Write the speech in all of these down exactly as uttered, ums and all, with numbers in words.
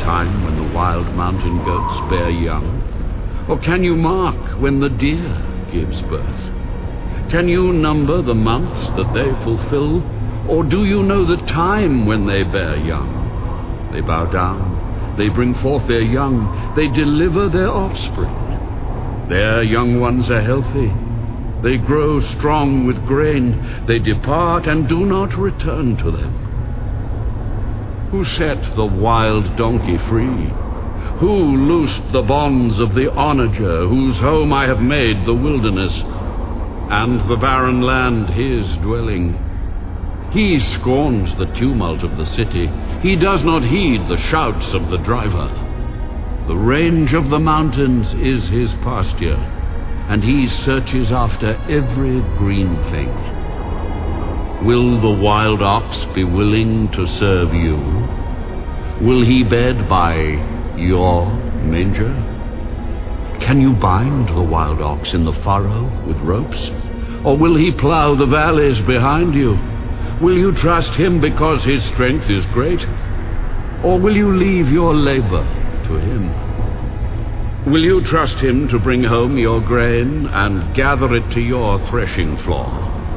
time when the wild mountain goats bear young? Or can you mark when the deer gives birth? Can you number the months that they fulfill? Or do you know the time when they bear young? They bow down, they bring forth their young, they deliver their offspring. Their young ones are healthy, they grow strong with grain, they depart and do not return to them. Who set the wild donkey free? Who loosed the bonds of the onager, whose home I have made the wilderness, and the barren land his dwelling? He scorns the tumult of the city. He does not heed the shouts of the driver. The range of the mountains is his pasture, and he searches after every green thing. Will the wild ox be willing to serve you? Will he bed by your manger? Can you bind the wild ox in the furrow with ropes? Or will he plow the valleys behind you? Will you trust him because his strength is great? Or will you leave your labor to him? Will you trust him to bring home your grain and gather it to your threshing floor?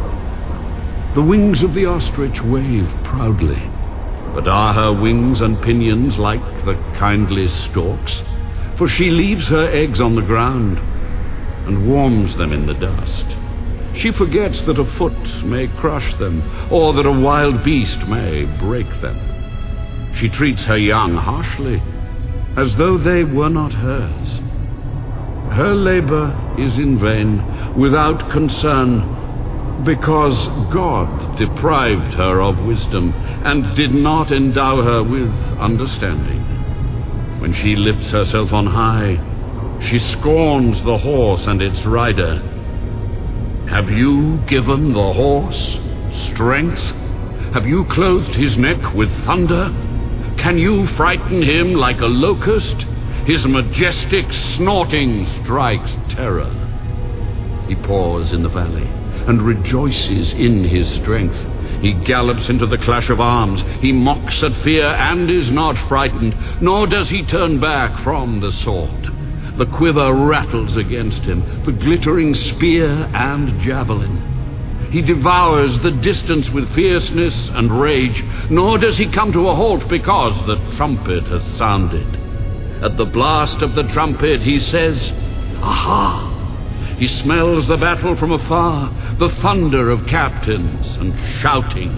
The wings of the ostrich wave proudly, but are her wings and pinions like the kindly stork's? For she leaves her eggs on the ground and warms them in the dust. She forgets that a foot may crush them, or that a wild beast may break them. She treats her young harshly, as though they were not hers. Her labor is in vain, without concern, because God deprived her of wisdom and did not endow her with understanding. When she lifts herself on high, she scorns the horse and its rider. Have you given the horse strength? Have you clothed his neck with thunder? Can you frighten him like a locust? His majestic snorting strikes terror. He paws in the valley and rejoices in his strength. He gallops into the clash of arms. He mocks at fear and is not frightened, nor does he turn back from the sword. The quiver rattles against him, the glittering spear and javelin. He devours the distance with fierceness and rage, nor does he come to a halt because the trumpet has sounded. At the blast of the trumpet he says, "Aha!" He smells the battle from afar, the thunder of captains and shouting.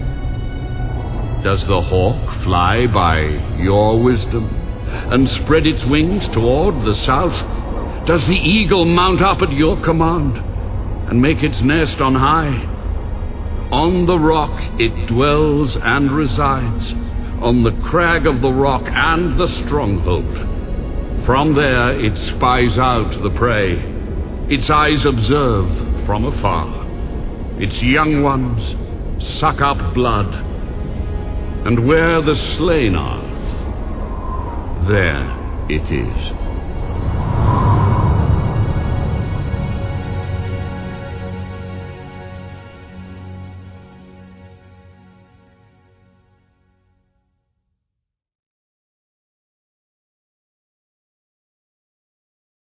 Does the hawk fly by your wisdom and spread its wings toward the south? Does the eagle mount up at your command and make its nest on high? On the rock it dwells and resides, on the crag of the rock and the stronghold. From there it spies out the prey. Its eyes observe from afar. Its young ones suck up blood, and where the slain are, there it is.